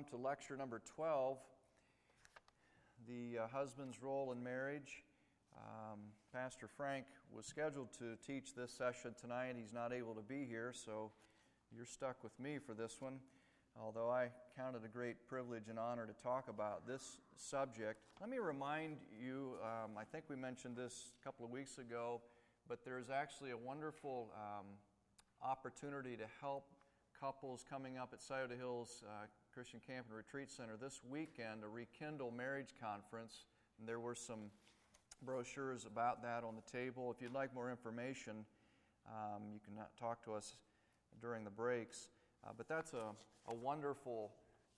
to lecture number 12, the husband's role in marriage. Pastor Frank was scheduled to teach this session tonight. He's not able to be here, so you're stuck with me for this one. Although I count it a great privilege and honor to talk about this subject. Let me remind you, I think we mentioned this a couple of weeks ago, but there's actually a wonderful opportunity to help couples coming up at Scioto Hills Christian Camp and Retreat Center this weekend, a Rekindle Marriage Conference. And there were some brochures about that on the table. If you'd like more information, you can talk to us during the breaks. But that's a wonderful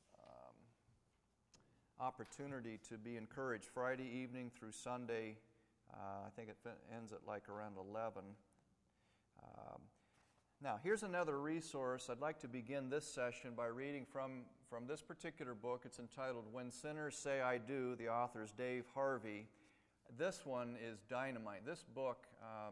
opportunity to be encouraged. Friday evening through Sunday, I think it ends at like around 11. Now, here's another resource. I'd like to begin this session by reading from this particular book. It's entitled When Sinners Say I Do. The author is Dave Harvey. This one is dynamite. This book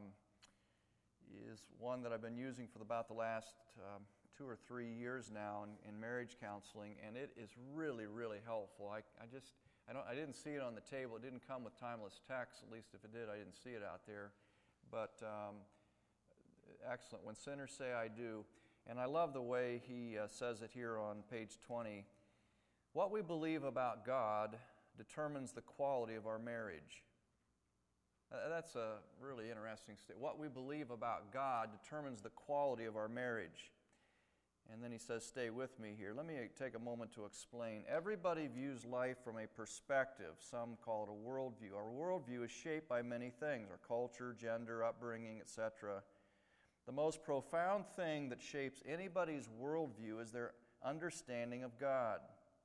is one that I've been using for about the last 2 or 3 years now in marriage counseling, and it is really, really helpful. I didn't see it on the table. It didn't come with timeless text. At least if it did, I didn't see it out there. But excellent. When Sinners Say I Do. And I love the way he says it here on page 20. What we believe about God determines the quality of our marriage. That's a really interesting statement. What we believe about God determines the quality of our marriage. And then he says, stay with me here. Let me take a moment to explain. Everybody views life from a perspective. Some call it a worldview. Our worldview is shaped by many things, our culture, gender, upbringing, etc. The most profound thing that shapes anybody's worldview is their understanding of God.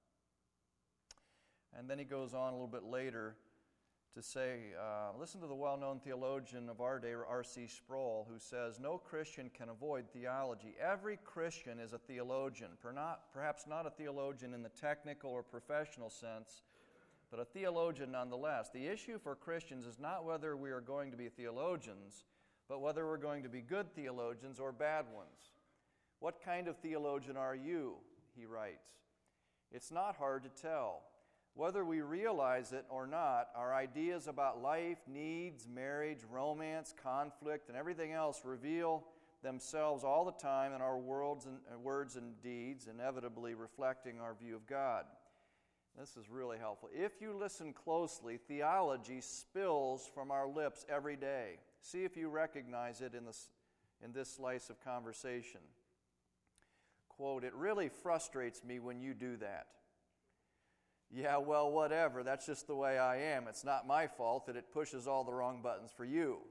And then he goes on a little bit later to say, listen to the well-known theologian of our day, R.C. Sproul, who says, no Christian can avoid theology. Every Christian is a theologian, perhaps not a theologian in the technical or professional sense, but a theologian nonetheless. The issue for Christians is not whether we are going to be theologians, but whether we're going to be good theologians or bad ones. What kind of theologian are you? He writes. It's not hard to tell. Whether we realize it or not, our ideas about life, needs, marriage, romance, conflict, and everything else reveal themselves all the time in our words and deeds, inevitably reflecting our view of God. This is really helpful. If you listen closely, theology spills from our lips every day. See if you recognize it in this slice of conversation. Quote, it really frustrates me when you do that. Yeah, well, whatever. That's just the way I am. It's not my fault that it pushes all the wrong buttons for you.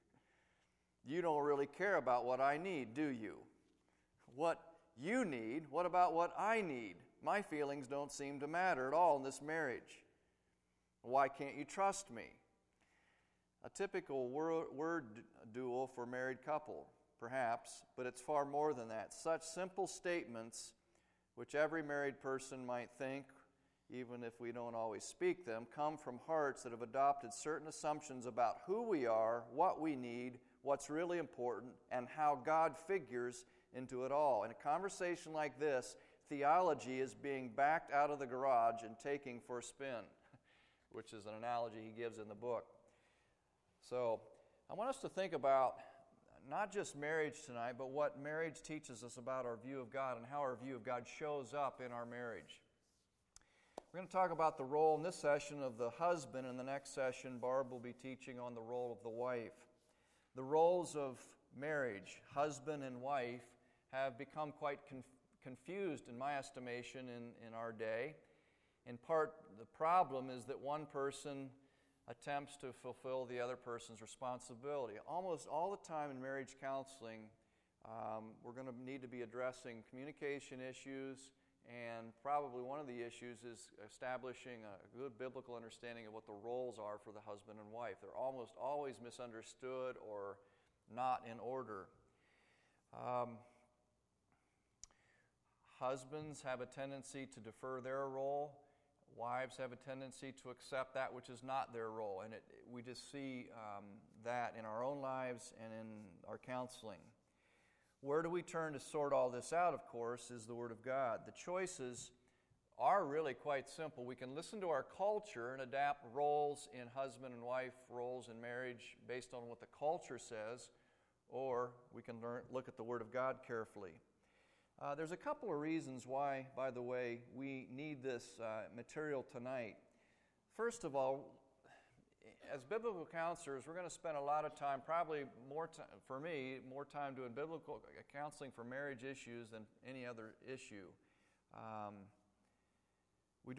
You don't really care about what I need, do you? What you need, what about what I need? My feelings don't seem to matter at all in this marriage. Why can't you trust me? A typical word duel for a married couple, perhaps, but it's far more than that. Such simple statements, which every married person might think, even if we don't always speak them, come from hearts that have adopted certain assumptions about who we are, what we need, what's really important, and how God figures into it all. In a conversation like this, theology is being backed out of the garage and taken for a spin, which is an analogy he gives in the book. So I want us to think about not just marriage tonight, but what marriage teaches us about our view of God and how our view of God shows up in our marriage. We're going to talk about the role in this session of the husband. In the next session, Barb will be teaching on the role of the wife. The roles of marriage, husband and wife, have become quite confused, in my estimation, in our day. In part, the problem is that one person attempts to fulfill the other person's responsibility. Almost all the time in marriage counseling, we're going to need to be addressing communication issues, and probably one of the issues is establishing a good biblical understanding of what the roles are for the husband and wife. They're almost always misunderstood or not in order. Husbands have a tendency to defer their role. Wives have a tendency to accept that which is not their role. And we just see that in our own lives and in our counseling. Where do we turn to sort all this out, of course, is the Word of God. The choices are really quite simple. We can listen to our culture and adapt roles in husband and wife, roles in marriage based on what the culture says, or we can look at the Word of God carefully. There's a couple of reasons why, by the way, we need this material tonight. First of all, as biblical counselors, we're going to spend a lot of time, probably more time, for me, more time doing biblical counseling for marriage issues than any other issue. We're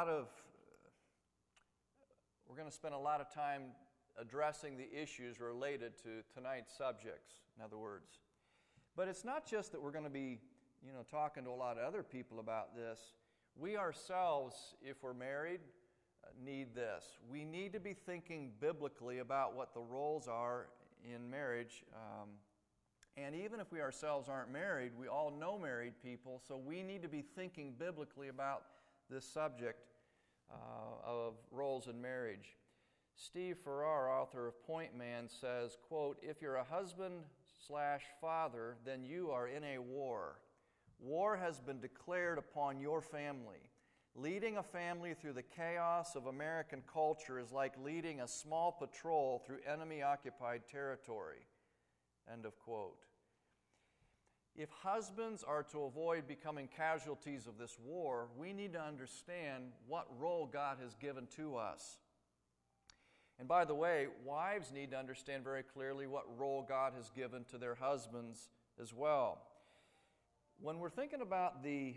going to spend a lot of time addressing the issues related to tonight's subjects, in other words. But it's not just that we're going to be, talking to a lot of other people about this. We ourselves, if we're married, need this. We need to be thinking biblically about what the roles are in marriage. And even if we ourselves aren't married, we all know married people, so we need to be thinking biblically about this subject of roles in marriage. Steve Farrar, author of Point Man, says, quote, "If you're a husband/father, then you are in a war. War has been declared upon your family. Leading a family through the chaos of American culture is like leading a small patrol through enemy-occupied territory." End of quote. If husbands are to avoid becoming casualties of this war, we need to understand what role God has given to us. And by the way, wives need to understand very clearly what role God has given to their husbands as well. When we're thinking about the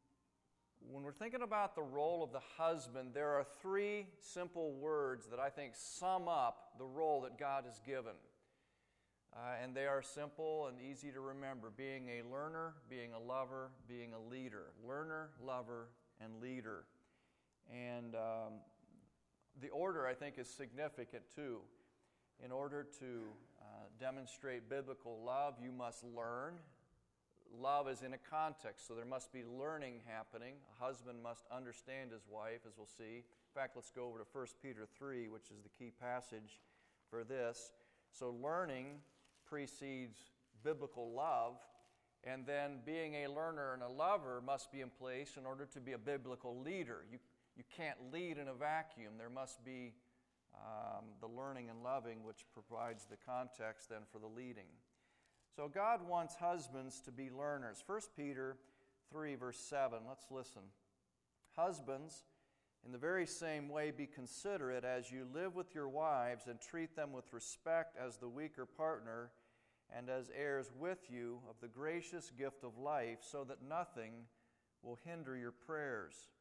role of the husband, there are three simple words that I think sum up the role that God has given. And they are simple and easy to remember: being a learner, being a lover, being a leader. Learner, lover, and leader. And the order, I think, is significant too. In order to demonstrate biblical love, you must learn. Love is in a context, so there must be learning happening. A husband must understand his wife, as we'll see. In fact, let's go over to 1 Peter 3, which is the key passage for this. So learning precedes biblical love, and then being a learner and a lover must be in place in order to be a biblical leader. You can't lead in a vacuum. There must be the learning and loving, which provides the context then for the leading. So God wants husbands to be learners. 1 Peter 3, verse 7, let's listen. "Husbands, in the very same way be considerate as you live with your wives, and treat them with respect as the weaker partner and as heirs with you of the gracious gift of life, so that nothing will hinder your prayers."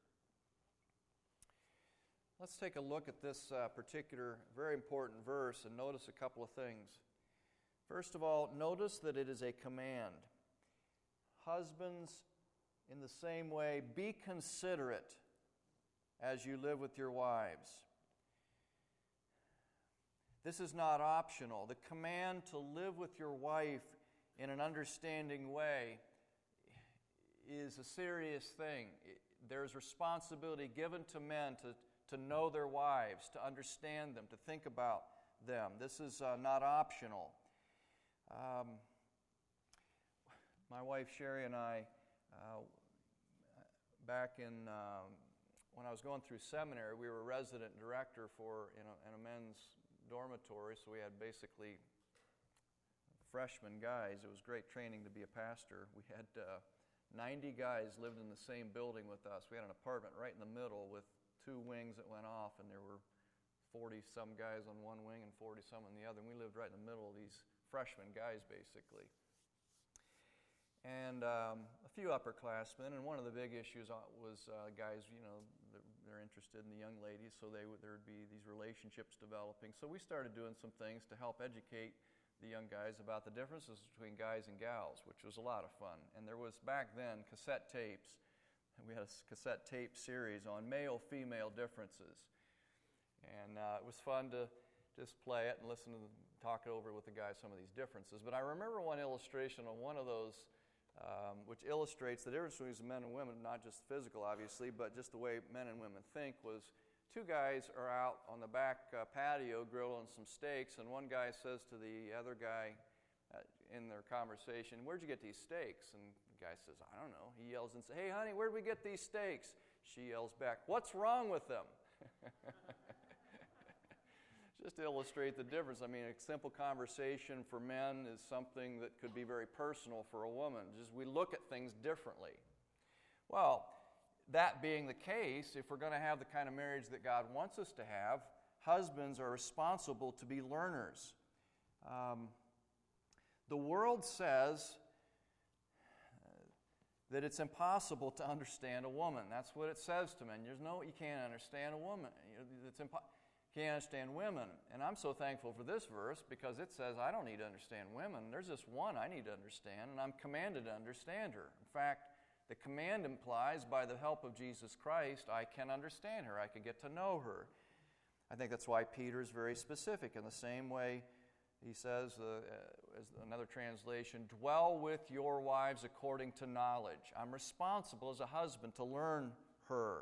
Let's take a look at this particular very important verse and notice a couple of things. First of all, notice that it is a command. Husbands, in the same way, be considerate as you live with your wives. This is not optional. The command to live with your wife in an understanding way is a serious thing. There's responsibility given to men to know their wives, to understand them, to think about them. This is not optional. My wife Sherry and I, back in when I was going through seminary, we were resident director in a men's dormitory, so we had basically freshman guys. It was great training to be a pastor. We had 90 guys lived in the same building with us. We had an apartment right in the middle with two wings that went off, and there were 40-some guys on one wing and 40-some on the other, and we lived right in the middle of these freshman guys, basically. And a few upperclassmen, and one of the big issues was guys, they're interested in the young ladies, so there would be these relationships developing. So we started doing some things to help educate the young guys about the differences between guys and gals, which was a lot of fun. And there was, back then, cassette tapes. We had a cassette tape series on male-female differences. And it was fun to just play it and talk it over with the guys, some of these differences. But I remember one illustration on one of those which illustrates the difference between men and women, not just physical, obviously, but just the way men and women think, was two guys are out on the back patio grilling some steaks, and one guy says to the other guy in their conversation, "Where'd you get these steaks?" And the guy says, "I don't know." He yells and says, "Hey, honey, where'd we get these steaks?" she yells back, "What's wrong with them?" Just to illustrate the difference. I mean, a simple conversation for men is something that could be very personal for a woman. Just we look at things differently. Well, that being the case, if we're going to have the kind of marriage that God wants us to have, husbands are responsible to be learners. The world says that it's impossible to understand a woman. That's what it says to men. You can't understand a woman. You can't understand women. And I'm so thankful for this verse because it says I don't need to understand women. There's just one I need to understand, and I'm commanded to understand her. In fact, the command implies by the help of Jesus Christ, I can understand her. I can get to know her. I think that's why Peter is very specific. In the same way, he says, as another translation, dwell with your wives according to knowledge. I'm responsible as a husband to learn her,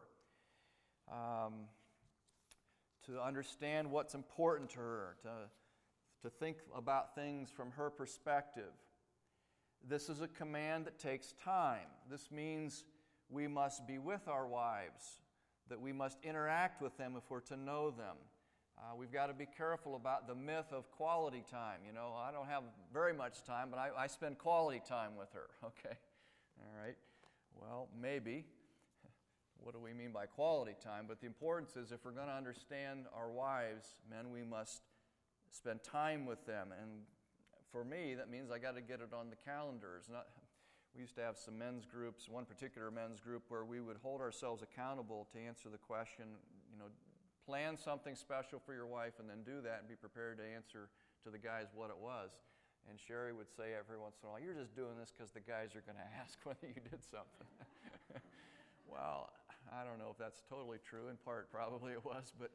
to understand what's important to her, to think about things from her perspective. This is a command that takes time. This means we must be with our wives, that we must interact with them if we're to know them. We've got to be careful about the myth of quality time. You know, I don't have very much time, but I spend quality time with her. Okay, all right. Well, maybe. What do we mean by quality time? But the importance is if we're going to understand our wives, men, we must spend time with them. And for me, that means I got to get it on the calendars. We used to have some men's groups, one particular men's group, where we would hold ourselves accountable to answer the question, you know, plan something special for your wife and then do that and be prepared to answer to the guys what it was. And Sherry would say every once in a while, you're just doing this because the guys are going to ask whether you did something. Well, I don't know if that's totally true. In part, probably it was, but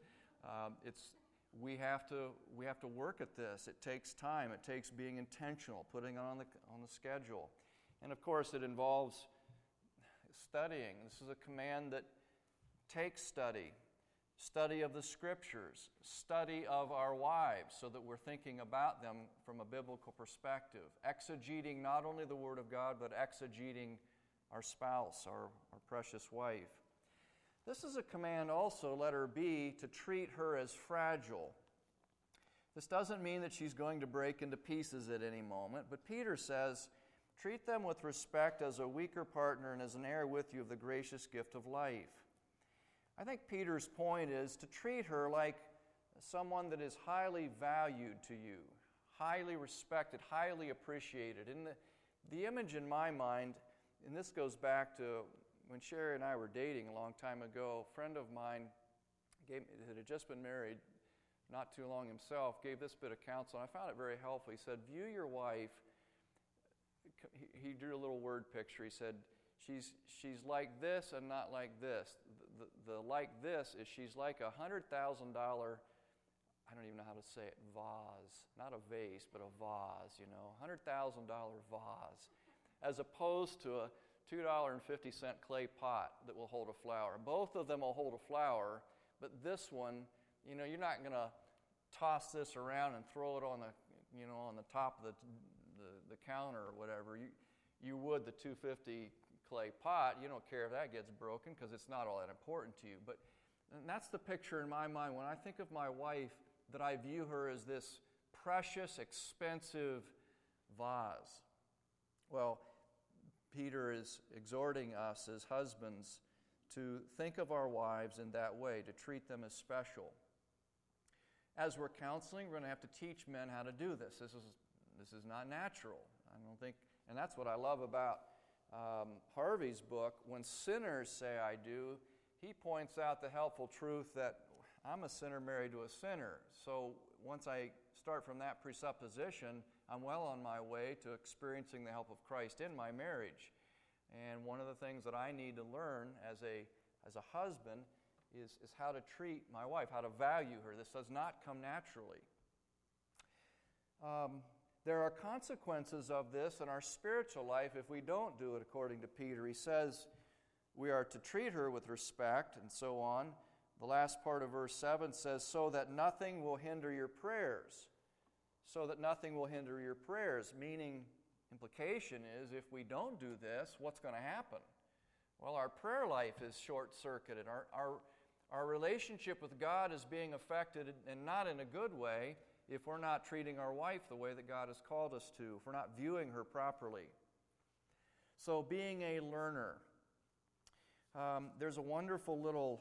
we have to work at this. It takes time. It takes being intentional, putting it on the schedule. And of course, it involves studying. This is a command that takes study. Study of the Scriptures, study of our wives so that we're thinking about them from a biblical perspective, exegeting not only the Word of God, but exegeting our spouse, our precious wife. This is a command also, letter B, to treat her as fragile. This doesn't mean that she's going to break into pieces at any moment, but Peter says, treat them with respect as a weaker partner and as an heir with you of the gracious gift of life. I think Peter's point is to treat her like someone that is highly valued to you, highly respected, highly appreciated. And the image in my mind, and this goes back to when Sherry and I were dating a long time ago, a friend of mine that had just been married not too long himself, gave this bit of counsel, and I found it very helpful. He said, view your wife, he drew a little word picture. He said, she's like this and not like this. The like this is she's like a $100,000, I don't even know how to say it, vase. Not a vase, but a vase, you know, $100,000 vase, as opposed to a $2.50 clay pot that will hold a flower. Both of them will hold a flower, but this one, you know, you're not going to toss this around and throw it on the top of the counter or whatever. You would the $2.50 clay pot. You don't care if that gets broken because it's not all that important to you. But and that's the picture in my mind when I think of my wife, that I view her as this precious, expensive vase. Well, Peter is exhorting us as husbands to think of our wives in that way, to treat them as special. As we're counseling, we're going to have to teach men how to do this. This is not natural. I don't think, and that's what I love about Harvey's book. When sinners say I do, he points out the helpful truth that I'm a sinner married to a sinner. So once I start from that presupposition, I'm well on my way to experiencing the help of Christ in my marriage. And one of the things that I need to learn as a husband is how to treat my wife, how to value her. This does not come naturally. There are consequences of this in our spiritual life if we don't do it according to Peter. He says we are to treat her with respect and so on. The last part of verse 7 says, so that nothing will hinder your prayers. So that nothing will hinder your prayers, meaning implication is if we don't do this, what's going to happen? Well, our prayer life is short-circuited. Our relationship with God is being affected, and not in a good way, if we're not treating our wife the way that God has called us to, if we're not viewing her properly. So being a learner. There's a wonderful little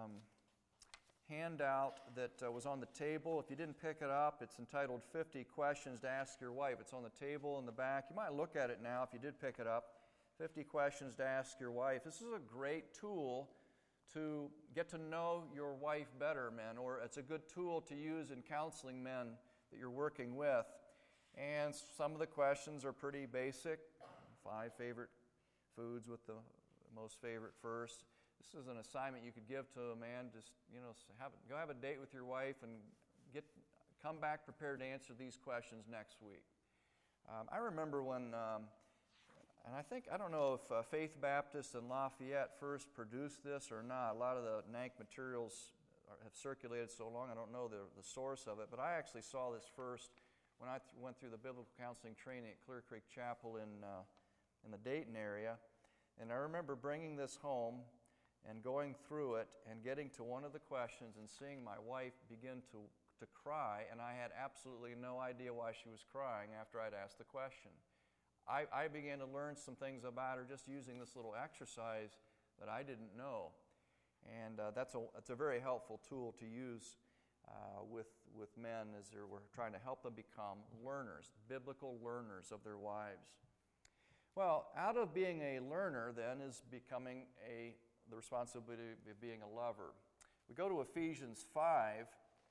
handout that was on the table. If you didn't pick it up, it's entitled 50 Questions to Ask Your Wife. It's on the table in the back. You might look at it now if you did pick it up. 50 Questions to Ask Your Wife. This is a great tool to get to know your wife better, men, or it's a good tool to use in counseling men that you're working with. And some of the questions are pretty basic. 5 favorite foods with the most favorite first. This is an assignment you could give to a man. Just, go have a date with your wife and come back prepared to answer these questions next week. I remember when, and I don't know if Faith Baptist in Lafayette first produced this or not. A lot of the NANC materials have circulated so long, I don't know the source of it, but I actually saw this first when I went through the biblical counseling training at Clear Creek Chapel in the Dayton area. And I remember bringing this home and going through it and getting to one of the questions and seeing my wife begin to cry, and I had absolutely no idea why she was crying after I'd asked the question. I began to learn some things about her just using this little exercise that I didn't know. And that's a very helpful tool to use with men as we're trying to help them become learners, biblical learners of their wives. Well, out of being a learner then is becoming the responsibility of being a lover. We go to Ephesians 5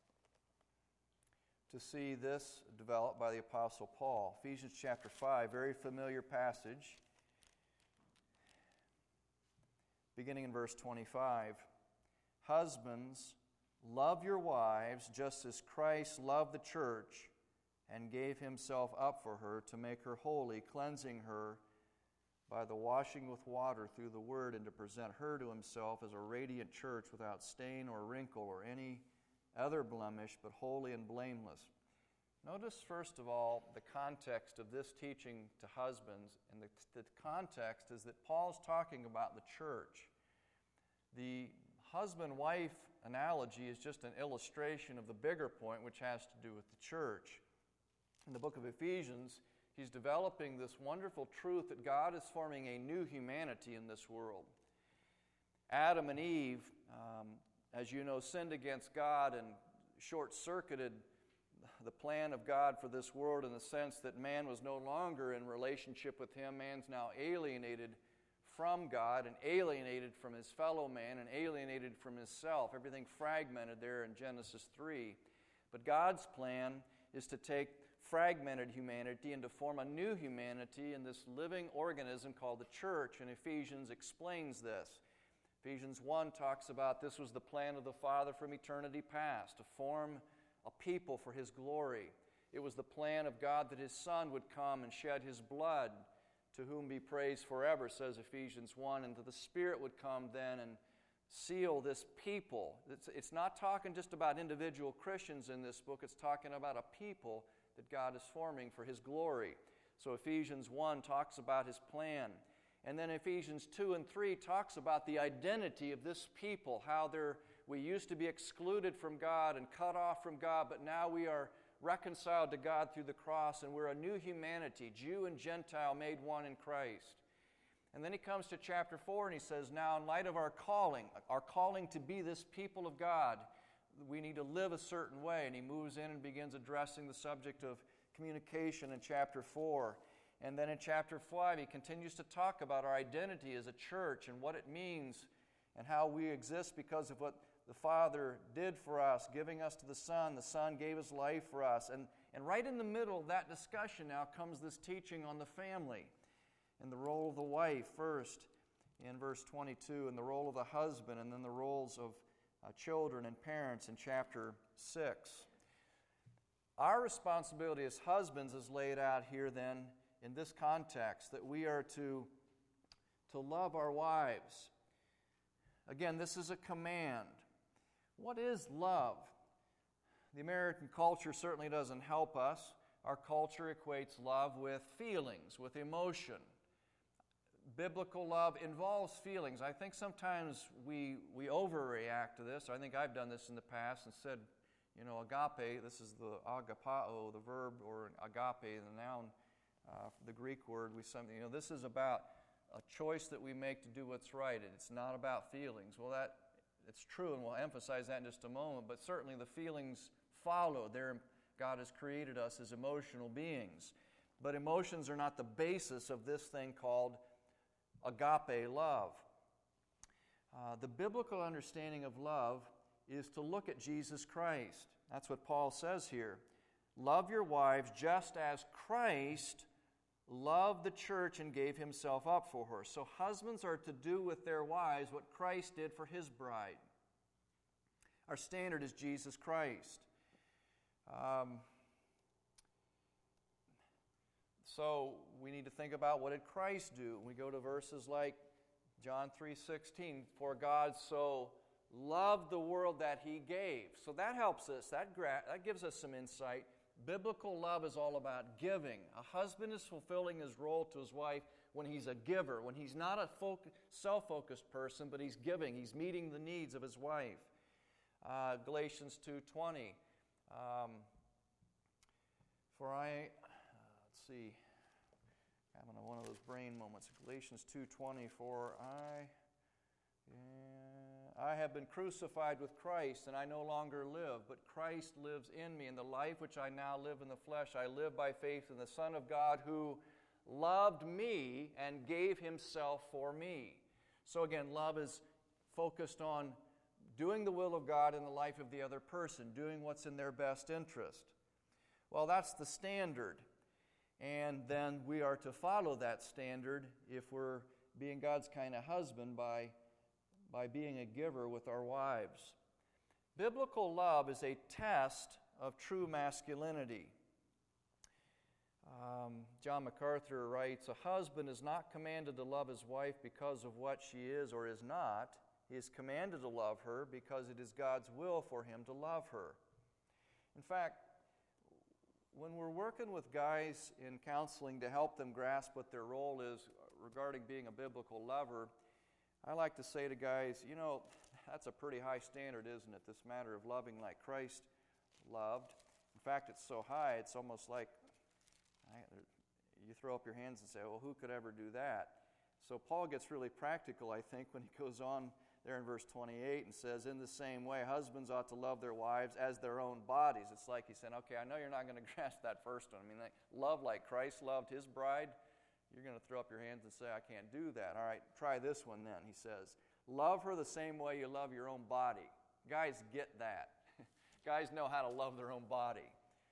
to see this developed by the Apostle Paul. Ephesians chapter 5, very familiar passage, beginning in verse 25. Husbands, love your wives just as Christ loved the church and gave himself up for her to make her holy, cleansing her by the washing with water through the word, and to present her to himself as a radiant church without stain or wrinkle or any other blemish, but holy and blameless. Notice, first of all, the context of this teaching to husbands, and the context is that Paul's talking about the church. The husband-wife analogy is just an illustration of the bigger point, which has to do with the church. In the book of Ephesians, he's developing this wonderful truth that God is forming a new humanity in this world. Adam and Eve, as you know, sinned against God and short-circuited the plan of God for this world in the sense that man was no longer in relationship with him. Man's now alienated from God and alienated from his fellow man and alienated from himself. Everything fragmented there in Genesis 3. But God's plan is to take fragmented humanity and to form a new humanity in this living organism called the church, and Ephesians explains this. Ephesians 1 talks about this was the plan of the Father from eternity past, to form a people for His glory. It was the plan of God that His Son would come and shed His blood, to whom be praise forever, says Ephesians 1, and that the Spirit would come then and seal this people. It's not talking just about individual Christians in this book, it's talking about a people that God is forming for His glory. So Ephesians 1 talks about His plan. And then Ephesians 2 and 3 talks about the identity of this people, how we used to be excluded from God and cut off from God, but now we are reconciled to God through the cross, and we're a new humanity, Jew and Gentile made one in Christ. And then he comes to chapter 4 and he says, now in light of our calling to be this people of God, we need to live a certain way. And he moves in and begins addressing the subject of communication in chapter 4. And then in chapter 5, he continues to talk about our identity as a church and what it means and how we exist because of what the Father did for us, giving us to the Son. The Son gave His life for us. And right in the middle of that discussion now comes this teaching on the family and the role of the wife first in verse 22, and the role of the husband, and then the roles of children and parents in chapter 6. Our responsibility as husbands is laid out here then in this context, that we are to love our wives. Again, this is a command. What is love? The American culture certainly doesn't help us. Our culture equates love with feelings, with emotion. Biblical love involves feelings. I think sometimes we overreact to this. I think I've done this in the past and said, agape, this is the agapao, the verb, or agape, the noun, the Greek word. This is about a choice that we make to do what's right. It's not about feelings. Well, it's true, and we'll emphasize that in just a moment, but certainly the feelings follow. God has created us as emotional beings. But emotions are not the basis of this thing called agape love. The biblical understanding of love is to look at Jesus Christ. That's what Paul says here. Love your wives just as Christ loved the church and gave himself up for her. So husbands are to do with their wives what Christ did for his bride. Our standard is Jesus Christ. So we need to think about, what did Christ do? We go to verses like John 3:16, for God so loved the world that he gave. So that helps us. That gives us some insight. Biblical love is all about giving. A husband is fulfilling his role to his wife when he's a giver, when he's not a self-focused person, but he's giving. He's meeting the needs of his wife. Galatians 2:20. Let's see, having one of those brain moments. Galatians 2:20, for I have been crucified with Christ, and I no longer live, but Christ lives in me. And the life which I now live in the flesh, I live by faith in the Son of God, who loved me and gave himself for me. So again, love is focused on doing the will of God in the life of the other person, doing what's in their best interest. Well, that's the standard. And then we are to follow that standard if we're being God's kind of husband by being a giver with our wives. Biblical love is a test of true masculinity. John MacArthur writes, a husband is not commanded to love his wife because of what she is or is not. He is commanded to love her because it is God's will for him to love her. In fact, when we're working with guys in counseling to help them grasp what their role is regarding being a biblical lover, I like to say to guys, that's a pretty high standard, isn't it? This matter of loving like Christ loved. In fact, it's so high, it's almost like you throw up your hands and say, well, who could ever do that? So Paul gets really practical, I think, when he goes on there in verse 28 and says, in the same way, husbands ought to love their wives as their own bodies. It's like he's saying, okay, I know you're not going to grasp that first one. I mean, love like Christ loved his bride. You're going to throw up your hands and say, I can't do that. All right, try this one then. He says, love her the same way you love your own body. Guys get that. Guys know how to love their own body.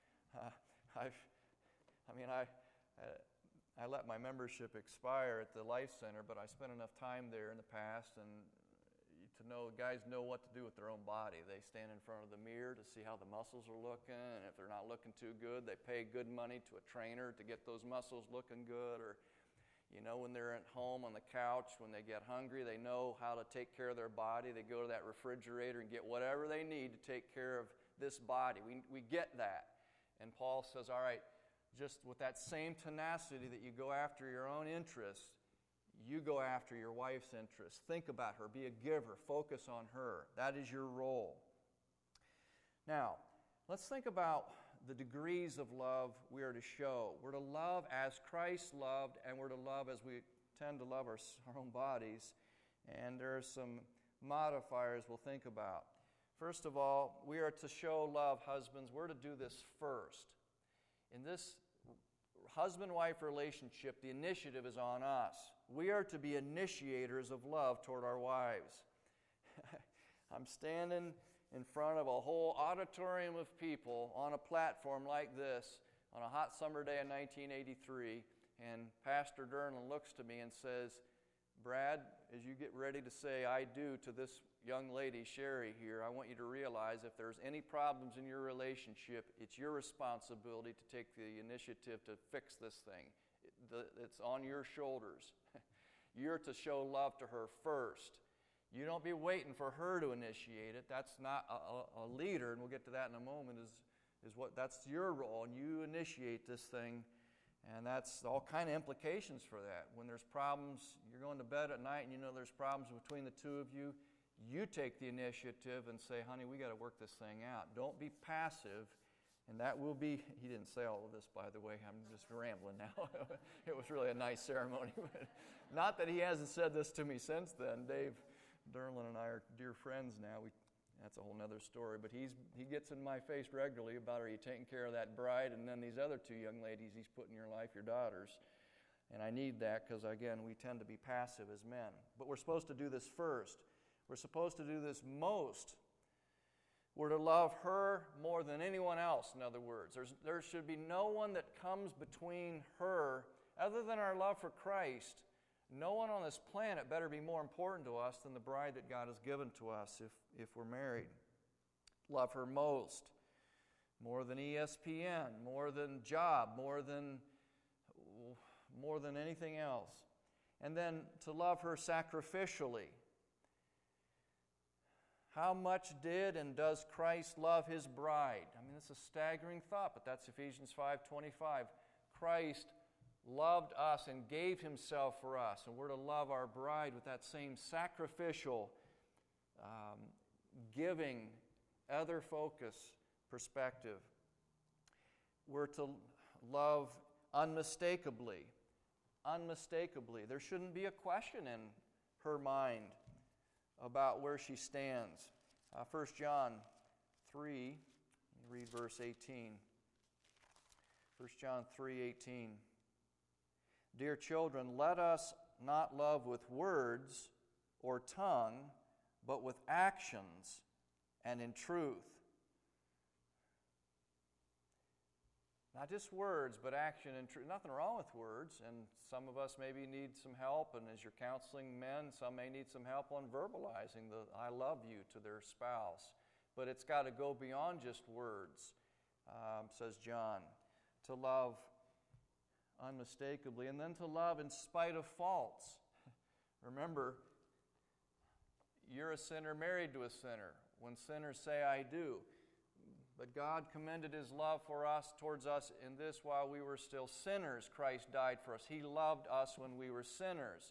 I let my membership expire at the Life Center, but I spent enough time there in the past and to know guys know what to do with their own body. They stand in front of the mirror to see how the muscles are looking, and if they're not looking too good, they pay good money to a trainer to get those muscles looking good. Or, when they're at home on the couch, when they get hungry, they know how to take care of their body. They go to that refrigerator and get whatever they need to take care of this body. We get that. And Paul says, all right, just with that same tenacity that you go after your own interests, you go after your wife's interests. Think about her. Be a giver. Focus on her. That is your role. Now, let's think about the degrees of love we are to show. We're to love as Christ loved, and we're to love as we tend to love our own bodies. And there are some modifiers we'll think about. First of all, we are to show love, husbands. We're to do this first. In this husband-wife relationship, the initiative is on us. We are to be initiators of love toward our wives. I'm standing in front of a whole auditorium of people on a platform like this on a hot summer day in 1983, and Pastor Dernan looks to me and says, Brad, as you get ready to say I do to this young lady, Sherry, here, I want you to realize if there's any problems in your relationship, it's your responsibility to take the initiative to fix this thing. It's on your shoulders. You're to show love to her first. You don't be waiting for her to initiate it. That's not a leader, and we'll get to that in a moment, that's your role, and you initiate this thing And that's all kind of implications for that. When there's problems, you're going to bed at night and you know there's problems between the two of you, you take the initiative and say, honey, we got to work this thing out. Don't be passive. And that will be, he didn't say all of this, by the way. I'm just rambling now. It was really a nice ceremony. Not that he hasn't said this to me since then. Dave Derlin and I are dear friends now. That's a whole other story. But he gets in my face regularly about, are you taking care of that bride? And then these other two young ladies he's put in your life, your daughters. And I need that because, again, we tend to be passive as men. But we're supposed to do this first. We're supposed to do this most. We're to love her more than anyone else, in other words. There should be no one that comes between her, other than our love for Christ. No one on this planet better be more important to us than the bride that God has given to us if we're married. Love her most. More than ESPN, more than job, more than anything else. And then to love her sacrificially. How much did and does Christ love his bride? I mean, it's a staggering thought, but that's Ephesians 5:25. Christ loved us and gave himself for us, and we're to love our bride with that same sacrificial, giving, other-focus perspective. We're to love unmistakably. Unmistakably. There shouldn't be a question in her mind about where she stands. 1 John 3, read verse 18. 1 John 3:18. Dear children, let us not love with words or tongue, but with actions and in truth. Not just words, but action and truth. Nothing wrong with words, and some of us maybe need some help, and as you're counseling men, some may need some help on verbalizing the I love you to their spouse. But it's got to go beyond just words, says John, to love unmistakably, and then to love in spite of faults. Remember, you're a sinner married to a sinner. When sinners say, I do. But God commended his love for us, towards us, in this: while we were still sinners, Christ died for us. He loved us when we were sinners.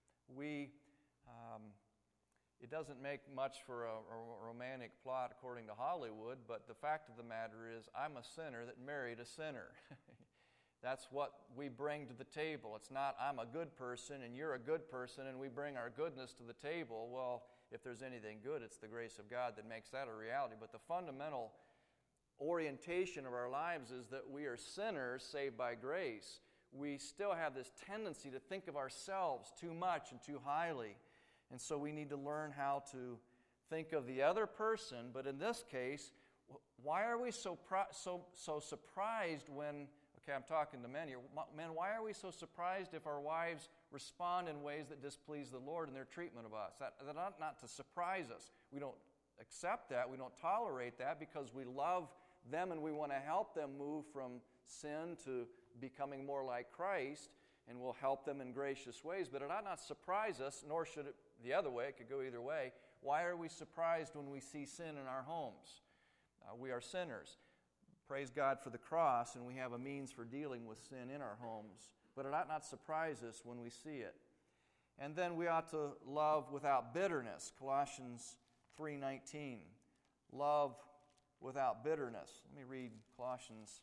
It doesn't make much for a romantic plot according to Hollywood, but the fact of the matter is, I'm a sinner that married a sinner. That's what we bring to the table. It's not, I'm a good person and you're a good person and we bring our goodness to the table. Well, if there's anything good, it's the grace of God that makes that a reality. But the fundamental orientation of our lives is that we are sinners saved by grace. We still have this tendency to think of ourselves too much and too highly. And so we need to learn how to think of the other person. But in this case, why are we so surprised when, okay, I'm talking to men here. Men, why are we so surprised if our wives respond in ways that displease the Lord in their treatment of us? That not to surprise us. We don't accept that. We don't tolerate that because we love them and we want to help them move from sin to becoming more like Christ, and we'll help them in gracious ways. But it ought not surprise us, nor should it the other way. It could go either way. Why are we surprised when we see sin in our homes? We are sinners. Praise God for the cross, and we have a means for dealing with sin in our homes. But it ought not surprise us when we see it. And then we ought to love without bitterness. Colossians 3:19. Love without bitterness. Let me read Colossians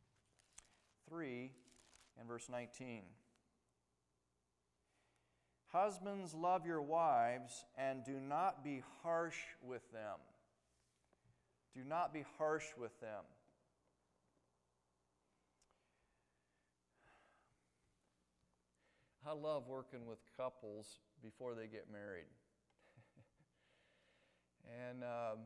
3 and verse 19. Husbands, love your wives and do not be harsh with them. Do not be harsh with them. I love working with couples before they get married. And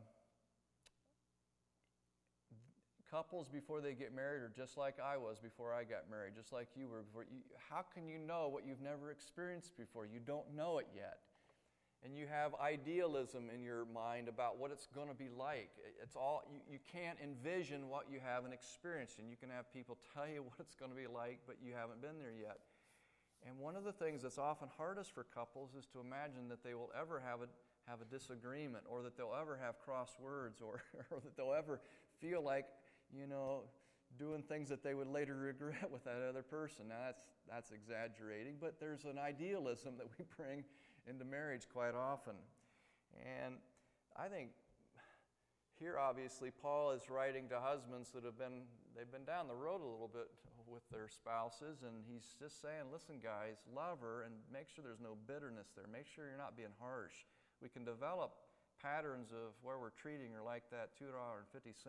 couples before they get married are just like I was before I got married, just like you were before. How can you know what you've never experienced before? You don't know it yet. And you have idealism in your mind about what it's going to be like. It's all you can't envision what you haven't experienced. And you can have people tell you what it's going to be like, but you haven't been there yet. And one of the things that's often hardest for couples is to imagine that they will ever have a disagreement, or that they'll ever have cross words, or that they'll ever feel like, doing things that they would later regret with that other person. Now that's exaggerating, but there's an idealism that we bring into marriage quite often. And I think here obviously Paul is writing to husbands that they've been down the road a little bit with their spouses, and he's just saying, listen guys, love her and make sure there's no bitterness there. Make sure you're not being harsh. We can develop patterns of where we're treating her like that $2.50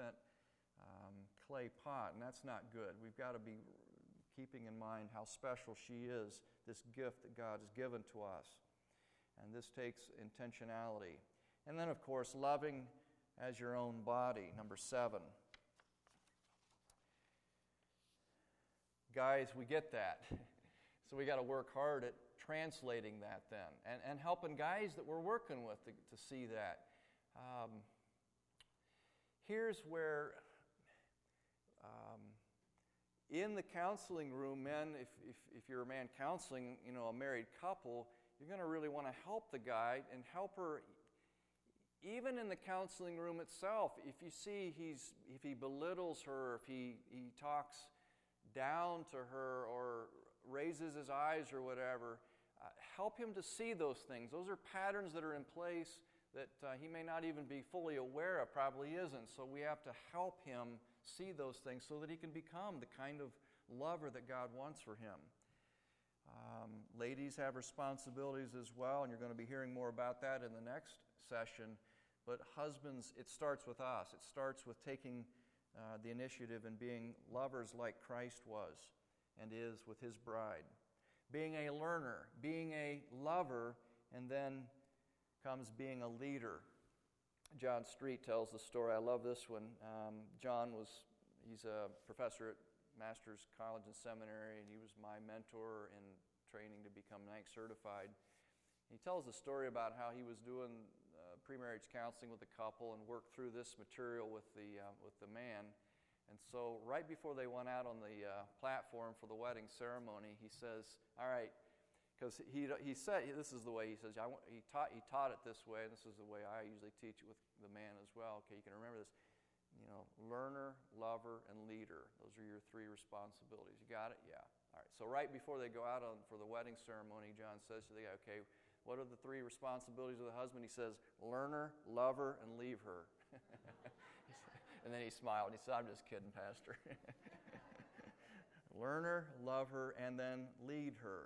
clay pot, and that's not good. We've got to be keeping in mind how special she is, this gift that God has given to us. And this takes intentionality. And then, of course, loving as your own body, number 7. Guys, we get that. So we got to work hard at translating that then, and helping guys that we're working with to see that. Here's where, in the counseling room, men, if you're a man counseling, a married couple, you're going to really want to help the guy and help her. Even in the counseling room itself, if you see if he belittles her, if he talks down to her or raises his eyes or whatever, help him to see those things. Those are patterns that are in place that he may not even be fully aware of, probably isn't. So we have to help him see those things so that he can become the kind of lover that God wants for him. Ladies have responsibilities as well, and you're going to be hearing more about that in the next session. But husbands, it starts with us. It starts with taking the initiative and being lovers like Christ was and is with his bride. Being a learner, being a lover, and then comes being a leader. John Street tells the story. I love this one. He's a professor at Master's College and Seminary, and he was my mentor in training to become NANC certified. He tells the story about how he was doing pre-marriage counseling with a couple and worked through this material with the man. And so right before they went out on the platform for the wedding ceremony, he says, all right, because he said, this is the way he says, he taught it this way, and this is the way I usually teach it with the man as well. Okay, you can remember this, learner, lover, and leader. Those are your 3 responsibilities. You got it? Yeah. All right, so right before they go out for the wedding ceremony, John says to the guy, okay, what are the 3 responsibilities of the husband? He says, learner, lover, and leave her. And then he smiled. He said, I'm just kidding, Pastor. Learner, love her, and then lead her.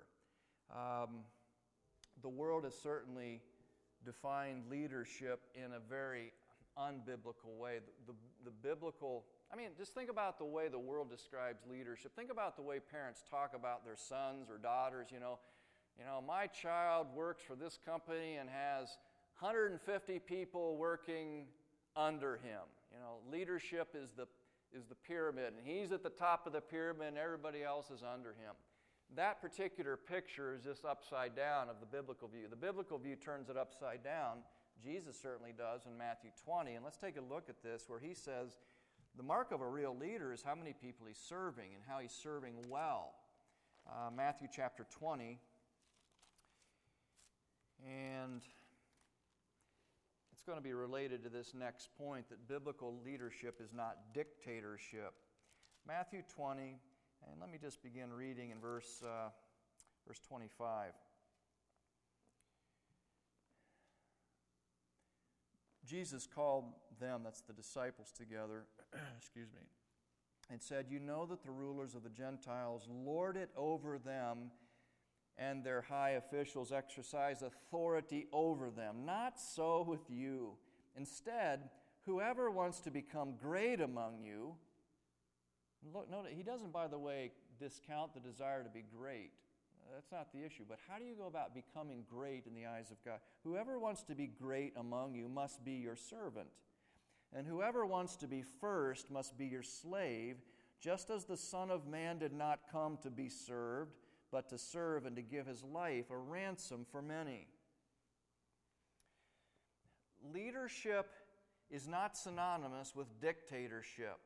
The world has certainly defined leadership in a very unbiblical way. The biblical, just think about the way the world describes leadership. Think about the way parents talk about their sons or daughters. My child works for this company and has 150 people working under him. Leadership is the pyramid, and he's at the top of the pyramid and everybody else is under him. That particular picture is just upside down of the biblical view. The biblical view turns it upside down. Jesus certainly does in Matthew 20. And let's take a look at this where he says the mark of a real leader is how many people he's serving and how he's serving well. Matthew chapter 20. And it's going to be related to this next point that biblical leadership is not dictatorship. Matthew 20, and let me just begin reading in verse 25. Jesus called them, that's the disciples, together, and said, you know that the rulers of the Gentiles lord it over them, and their high officials exercise authority over them. Not so with you. Instead, whoever wants to become great among you, look, note, he doesn't, by the way, discount the desire to be great. That's not the issue. But how do you go about becoming great in the eyes of God? Whoever wants to be great among you must be your servant. And whoever wants to be first must be your slave, just as the Son of Man did not come to be served, but to serve and to give his life a ransom for many. Leadership is not synonymous with dictatorship.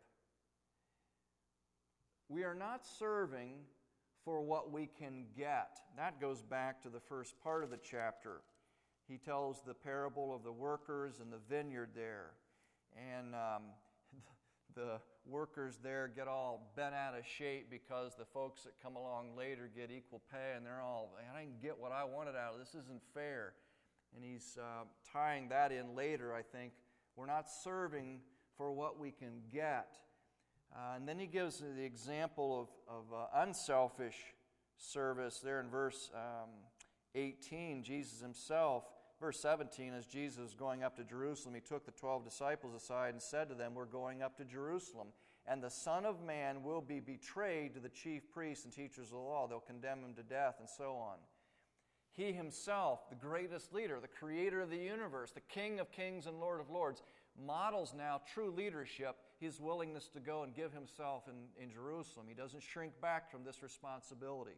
We are not serving for what we can get. That goes back to the first part of the chapter. He tells the parable of the workers in the vineyard there. And the workers there get all bent out of shape because the folks that come along later get equal pay, and they're all, I didn't get what I wanted out of this. This isn't fair. And he's tying that in later, I think. We're not serving for what we can get. And then he gives the example of unselfish service there in verse 18. Jesus himself, verse 17, as Jesus was going up to Jerusalem, he took the 12 disciples aside and said to them, we're going up to Jerusalem, and the Son of Man will be betrayed to the chief priests and teachers of the law. They'll condemn him to death, and so on. He himself, the greatest leader, the creator of the universe, the King of kings and Lord of lords, models now true leadership, his willingness to go and give himself in Jerusalem. He doesn't shrink back from this responsibility.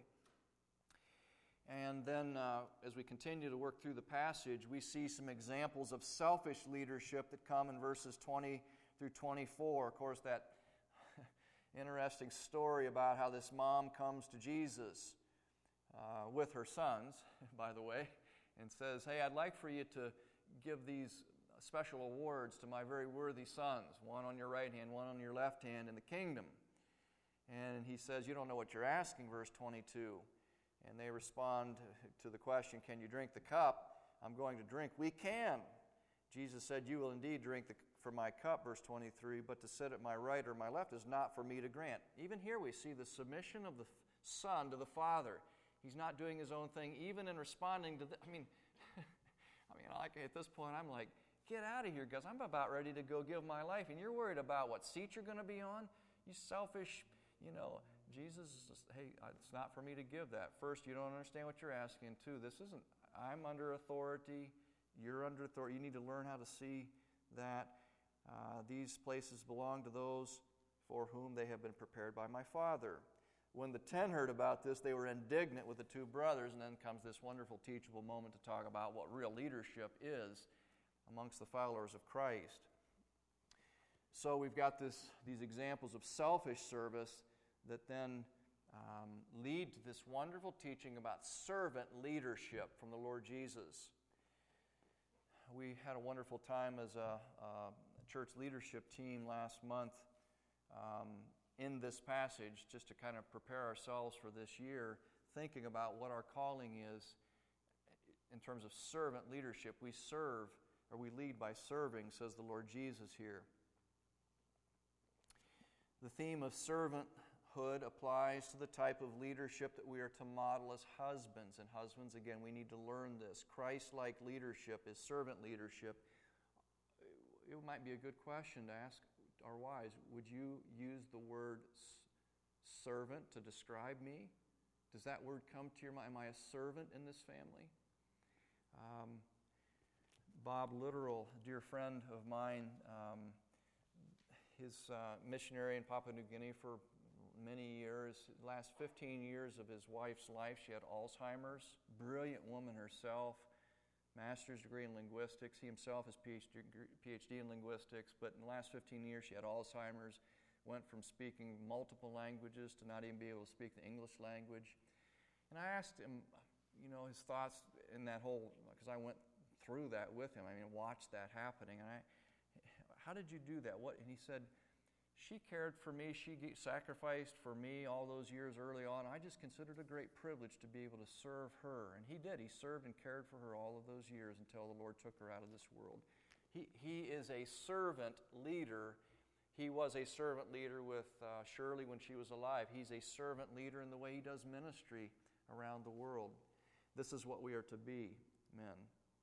And then as we continue to work through the passage, we see some examples of selfish leadership that come in verses 20 through 24. Of course, that interesting story about how this mom comes to Jesus with her sons, by the way, and says, hey, I'd like for you to give these special awards to my very worthy sons, one on your right hand, one on your left hand in the kingdom. And he says, you don't know what you're asking, verse 22. And they respond to the question, can you drink the cup I'm going to drink? We can. Jesus said, you will indeed drink for my cup, verse 23, but to sit at my right or my left is not for me to grant. Even here we see the submission of the Son to the Father. He's not doing his own thing, even in responding to at this point, I'm like, get out of here, because I'm about ready to go give my life, and you're worried about what seat you're going to be on? You selfish, Jesus is just, hey, it's not for me to give that. First, you don't understand what you're asking. Two, I'm under authority, you're under authority. You need to learn how to see that these places belong to those for whom they have been prepared by my Father. When the 10 heard about this, they were indignant with the two brothers, and then comes this wonderful teachable moment to talk about what real leadership is amongst the followers of Christ. So we've got these examples of selfish service that then lead to this wonderful teaching about servant leadership from the Lord Jesus. We had a wonderful time as a church leadership team last month in this passage, just to kind of prepare ourselves for this year, thinking about what our calling is in terms of servant leadership. We serve, or we lead by serving, says the Lord Jesus here. The theme of servanthood applies to the type of leadership that we are to model as husbands. And husbands, again, we need to learn this. Christ-like leadership is servant leadership. It might be a good question to ask our wives. Would you use the word servant to describe me? Does that word come to your mind? Am I a servant in this family? Bob Littoral, a dear friend of mine, his missionary in Papua New Guinea for many years. The last 15 years of his wife's life, she had Alzheimer's. Brilliant woman herself, master's degree in linguistics. He himself has PhD in linguistics, but in the last 15 years she had Alzheimer's, went from speaking multiple languages to not even be able to speak the English language. And I asked him, his thoughts in that whole, because I went through that with him. Watched that happening. And how did you do that? And he said, she cared for me. She sacrificed for me all those years early on. I just considered it a great privilege to be able to serve her. And he did. He served and cared for her all of those years until the Lord took her out of this world. He is a servant leader. He was a servant leader with Shirley when she was alive. He's a servant leader in the way he does ministry around the world. This is what we are to be, men.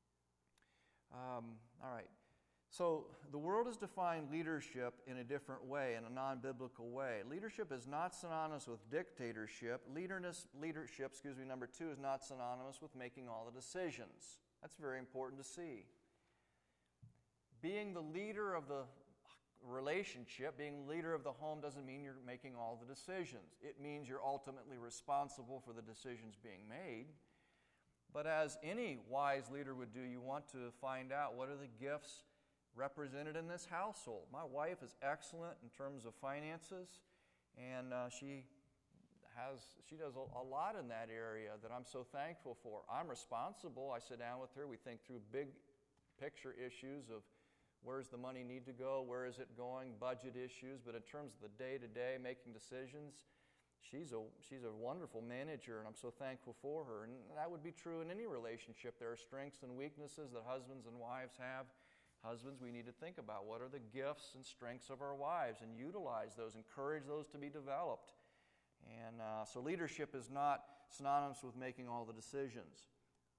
All right. So the world has defined leadership in a different way, in a non-biblical way. Leadership is not synonymous with dictatorship. Leadership, number 2, is not synonymous with making all the decisions. That's very important to see. Being the leader of the relationship, being the leader of the home, doesn't mean you're making all the decisions. It means you're ultimately responsible for the decisions being made. But as any wise leader would do, you want to find out what are the gifts represented in this household. My wife is excellent in terms of finances, and she does a lot in that area that I'm so thankful for. I'm responsible. I sit down with her. We think through big picture issues of Where's the money need to go? Where is it going? Budget issues. But in terms of the day-to-day making decisions, she's a wonderful manager, and I'm so thankful for her. And that would be true in any relationship. There are strengths and weaknesses that husbands and wives have. Husbands, we need to think about what are the gifts and strengths of our wives and utilize those, encourage those to be developed. And so leadership is not synonymous with making all the decisions.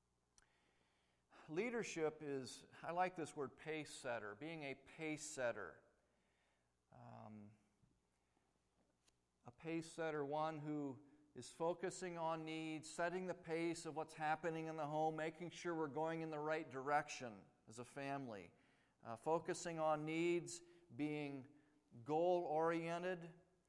Leadership is, I like this word, pace setter, being a pace setter. A pace setter, one who is focusing on needs, setting the pace of what's happening in the home, making sure we're going in the right direction as a family. Focusing on needs, being goal-oriented.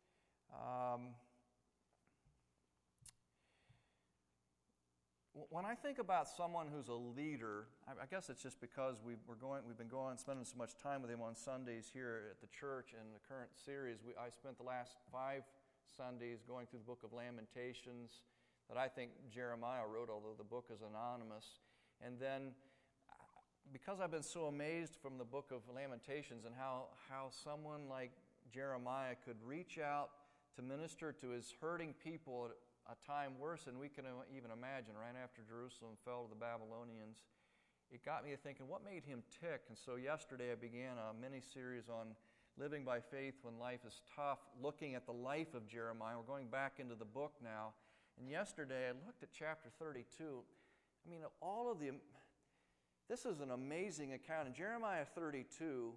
When I think about someone who's a leader, I guess it's just because we've been spending so much time with him on Sundays here at the church. In the current series, I spent the last 5 Sundays going through the book of Lamentations that I think Jeremiah wrote, although the book is anonymous. And then, because I've been so amazed from the book of Lamentations and how someone like Jeremiah could reach out to minister to his hurting people at a time worse than we can even imagine, right after Jerusalem fell to the Babylonians, it got me to thinking, what made him tick? And so yesterday I began a mini-series on living by faith when life is tough, looking at the life of Jeremiah. We're going back into the book now. And yesterday I looked at chapter 32. I mean, this is an amazing account. In Jeremiah 32,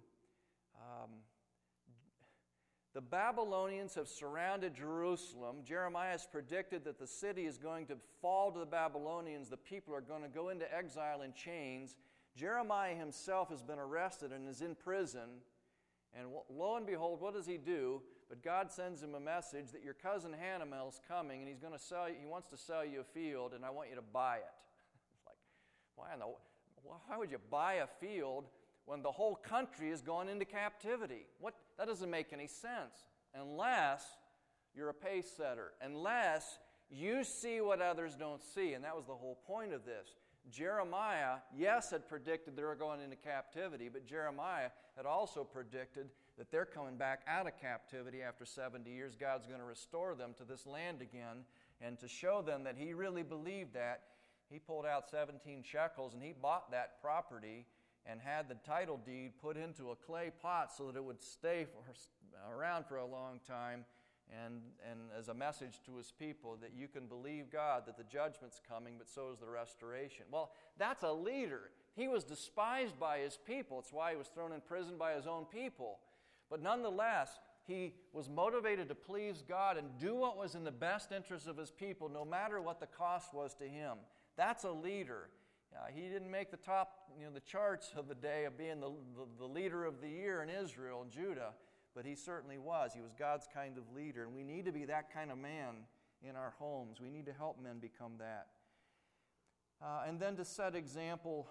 the Babylonians have surrounded Jerusalem. Jeremiah has predicted that the city is going to fall to the Babylonians. The people are going to go into exile in chains. Jeremiah himself has been arrested and is in prison. And lo and behold, what does he do? But God sends him a message that your cousin Hanamel is coming, and he wants to sell you a field, and I want you to buy it. It's like, why would you buy a field when the whole country has gone into captivity? That doesn't make any sense unless you're a pace setter, unless you see what others don't see. And that was the whole point of this. Jeremiah, yes, had predicted they were going into captivity, but Jeremiah had also predicted that they're coming back out of captivity after 70 years. God's going to restore them to this land again. And to show them that he really believed that, he pulled out 17 shekels and he bought that property and had the title deed put into a clay pot so that it would stay around for a long time, and as a message to his people that you can believe God, that the judgment's coming, but so is the restoration. Well, that's a leader. He was despised by his people. It's why he was thrown in prison by his own people. But nonetheless, he was motivated to please God and do what was in the best interest of his people, no matter what the cost was to him. That's a leader. He didn't make the top, the charts of the day of being the leader of the year in Israel and Judah, but he certainly was. He was God's kind of leader, and we need to be that kind of man in our homes. We need to help men become that. And then to set example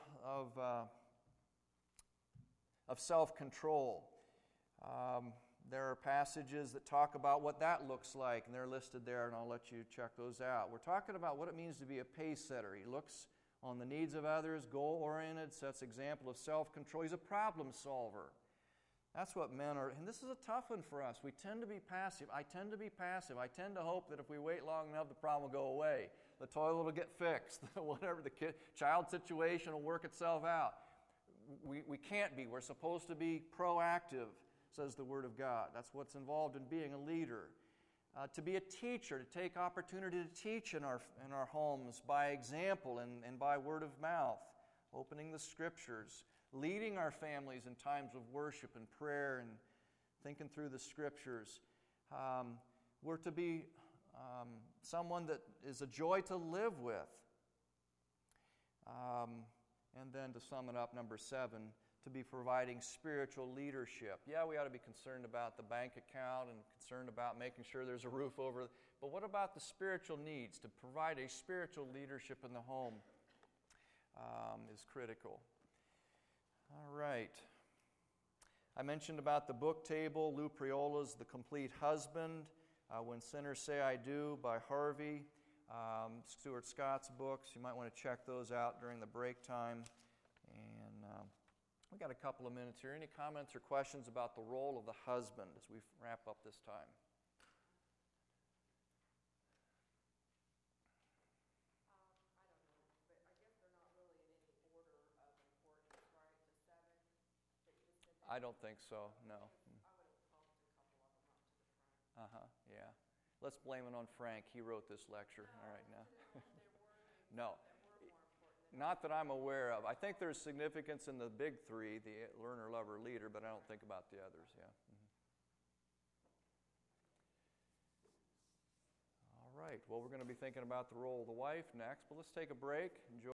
of self-control. There are passages that talk about what that looks like, and they're listed there, and I'll let you check those out. We're talking about what it means to be a pace setter. He looks on the needs of others, goal-oriented, sets example of self-control. He's a problem solver. That's what men are, and this is a tough one for us. We tend to be passive. I tend to be passive. I tend to hope that if we wait long enough, the problem will go away. The toilet will get fixed. Whatever, child situation will work itself out. We can't be. We're supposed to be proactive, says the Word of God. That's what's involved in being a leader. To be a teacher, to take opportunity to teach in our homes by example and by word of mouth, opening the Scriptures, leading our families in times of worship and prayer and thinking through the Scriptures. We're to be someone that is a joy to live with. And then to sum it up, number 7, to be providing spiritual leadership. Yeah, we ought to be concerned about the bank account and concerned about making sure there's a roof over. But what about the spiritual needs? To provide a spiritual leadership in the home is critical. All right. I mentioned about the book table, Lou Priola's The Complete Husband, When Sinners Say I Do by Harvey, Stuart Scott's books. You might want to check those out during the break time. And We got a couple of minutes here. Any comments or questions about the role of the husband as we wrap up this time? I don't know, but I guess they're not really in any order of importance, right? The seven that you just said. I don't think so, no. I would have bumped a couple of them up to the front. Yeah. Let's blame it on Frank. He wrote this lecture. All right, now. No. Not that I'm aware of. I think there's significance in the big three, the learner, lover, leader, but I don't think about the others, yeah. All right. Well, we're going to be thinking about the role of the wife next, but let's take a break. Enjoy